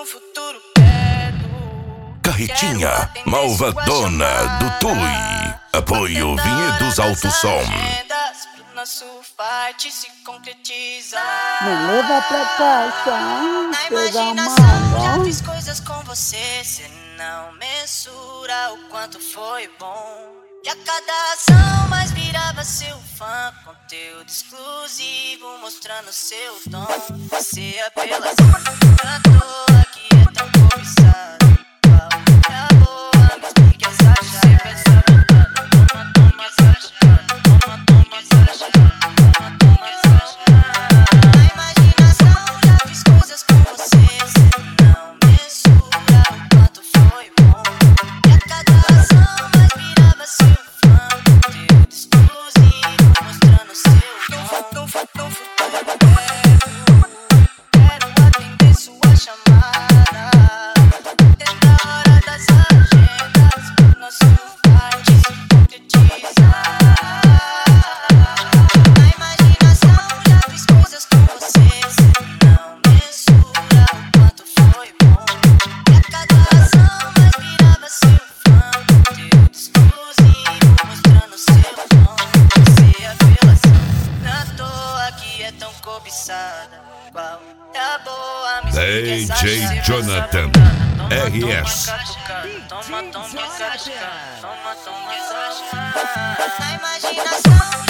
futuro perto. Carretinha malvadona do Tui. Apoio Vinhedos Alto Som. Pro nosso fight se concretizar. Me leva pra casa, Na pega a imaginação já mão. fiz coisas com você. Cê não mensura o quanto foi bom. E a cada ação mais virava seu fã. Conteúdo exclusivo mostrando seu dom. Você apelação à toa que é tão cobiçado. É a boa, me explique essa chave. Toma essa chave. Toma essa chave. Toma essa chave. Na imaginação já fiz coisas com você. Cê não mensura o quanto foi bom. E a cada ação mais virava seu fã. Conteúdo exclusivo mostrando seu dom. No futuro quero atender sua chamada. Desde a hora das agendas pro nosso fight se concretizar. Na imaginação já fiz coisas com você. Cê não mensura o quanto foi bom. E a cada ação mais virava seu fã. Conteúdo exclusivo mostrando seu dom. Você apelação na toa que é tão cobiçada. Qual é a boa, me explique essa DJ chave. Jonathan, RS. Toma, toma, toma, toma, toma, toma, toma, na imaginação